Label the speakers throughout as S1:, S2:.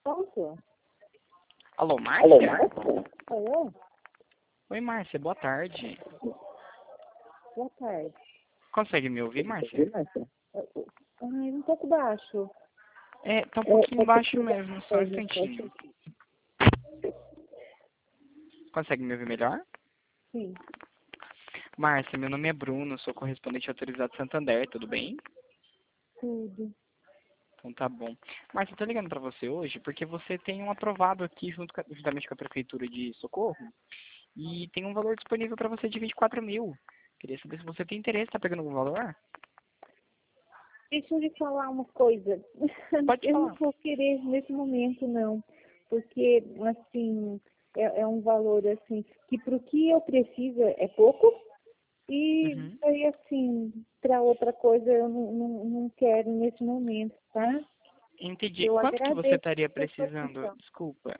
S1: Posso?
S2: Alô, Márcia?
S1: Sou eu?
S2: Oi, Márcia, boa tarde.
S1: Boa tarde.
S2: Consegue me ouvir, Márcia?
S1: Ai, um pouco baixo.
S2: Tá um pouquinho baixo mesmo, só um instantinho. Consegue me ouvir melhor?
S1: Sim.
S2: Márcia, meu nome é Bruno, sou correspondente autorizado Santander, tudo bem?
S1: Tudo.
S2: Então tá bom. Márcia, eu tô ligando pra você hoje porque você tem um aprovado aqui juntamente com a Prefeitura de Socorro e tem um valor disponível pra você de 24 mil. Queria saber se você tem interesse, tá pegando algum valor?
S1: Deixa eu lhe falar uma coisa.
S2: Pode
S1: Eu
S2: falar.
S1: não vou querer nesse momento, não. Porque, assim, é um valor, assim, que para o que eu preciso é pouco. E
S2: Uhum.
S1: aí, assim, para outra coisa eu não quero nesse momento, tá?
S2: Entendi.
S1: Eu
S2: Quanto que você
S1: agradeço
S2: estaria
S1: a sua
S2: precisando?
S1: atenção.
S2: Desculpa.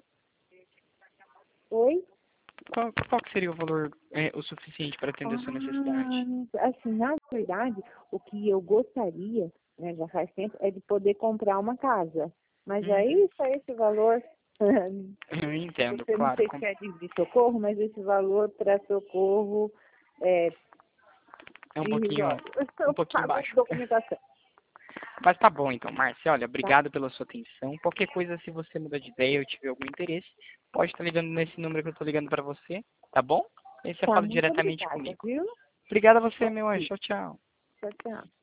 S1: Oi?
S2: Qual que seria o valor o suficiente para atender a sua necessidade?
S1: Assim, na verdade, o que eu gostaria, né, já faz tempo, é de poder comprar uma casa. Mas
S2: Uhum.
S1: aí, só esse valor,
S2: Eu entendo,
S1: você não
S2: claro.
S1: sei se é de Socorro, mas esse valor para Socorro é
S2: É
S1: irrisório.
S2: um
S1: Eu
S2: pouquinho
S1: pago
S2: baixo.
S1: documentação.
S2: Mas tá bom então, Márcia. Olha,
S1: Tá?
S2: obrigado pela sua atenção. Qualquer coisa, se você mudar de ideia ou tiver algum interesse, pode estar ligando nesse número que eu tô ligando para você, tá bom? Aí você
S1: Tá,
S2: fala
S1: muito
S2: diretamente
S1: obrigada,
S2: comigo.
S1: viu?
S2: Obrigado a você,
S1: Bom
S2: meu anjo.
S1: dia.
S2: Tchau, tchau.
S1: Tchau, tchau.